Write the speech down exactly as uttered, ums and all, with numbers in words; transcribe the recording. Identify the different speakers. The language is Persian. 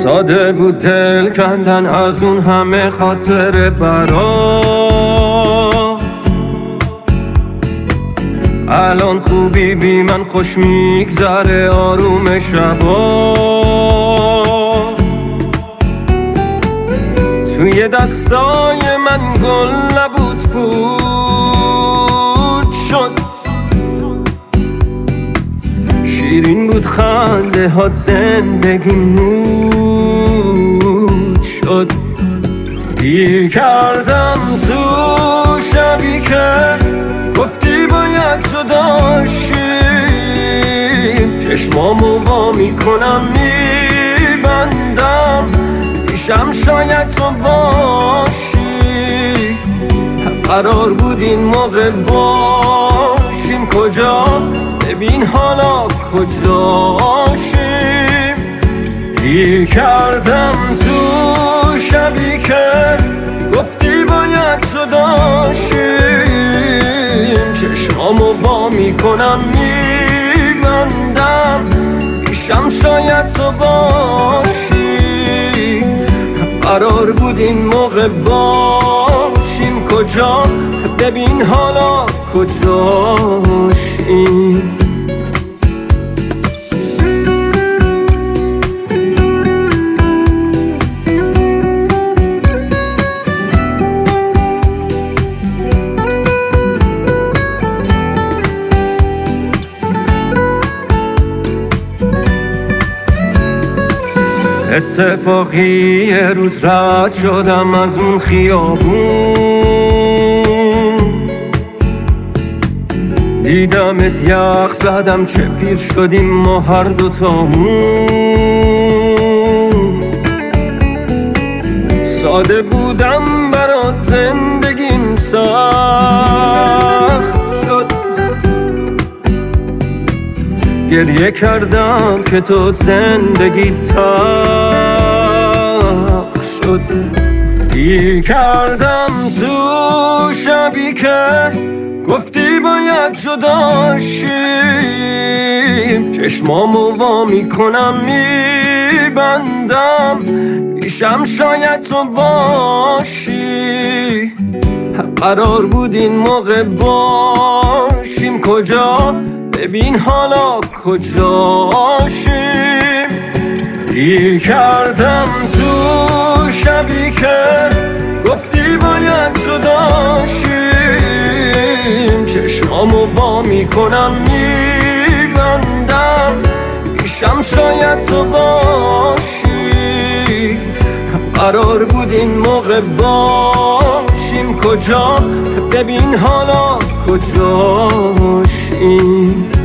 Speaker 1: ساده بود دل کندن از اون همه خاطر برات. الان خوبی بی من خوش میگذره آروم شبات. توی دستای من گل نبود پود شد، شیرین بود خنده هات زندگی نود شد. گیر کردم تو شبی که گفتی باید جدا شیم، چشمامو وا میکنم میبندم پیشم شاید تو باشی. قرار بود این موقع باشیم کجا، ببین حالا کجاشیم. گیر کردم تو شبی که گفتی باید جدا شیم، چشمامو وا میکنم میبندم پیشم شاید تو باشی. قرار بود این موقع باشیم کجا، ببین حالا کجاشیم. اتفاقی یه روز رد شدم از اون خیابون، دیدمت یخ زدم چه پیر شدیم ما هر دوتامون. ساده بودم برات زندگیم سخت شد، گریه کردم که تو زندگی تلخ شد. گیر کردم تو شبی که گفتی باید جدا شیم، چشمامو وا میکنم میبندم پیشم شاید تو باشی. قرار بود این موقع باشیم کجا، ببین حالا کجاشیم. گیر کردم تو شبی که گفتی باید جدا شیم، چشمامو وا میکنم میبندم پیشم شاید تو باشی. قرار بود این موقع باشیم کجا، ببین حالا کجاشیم.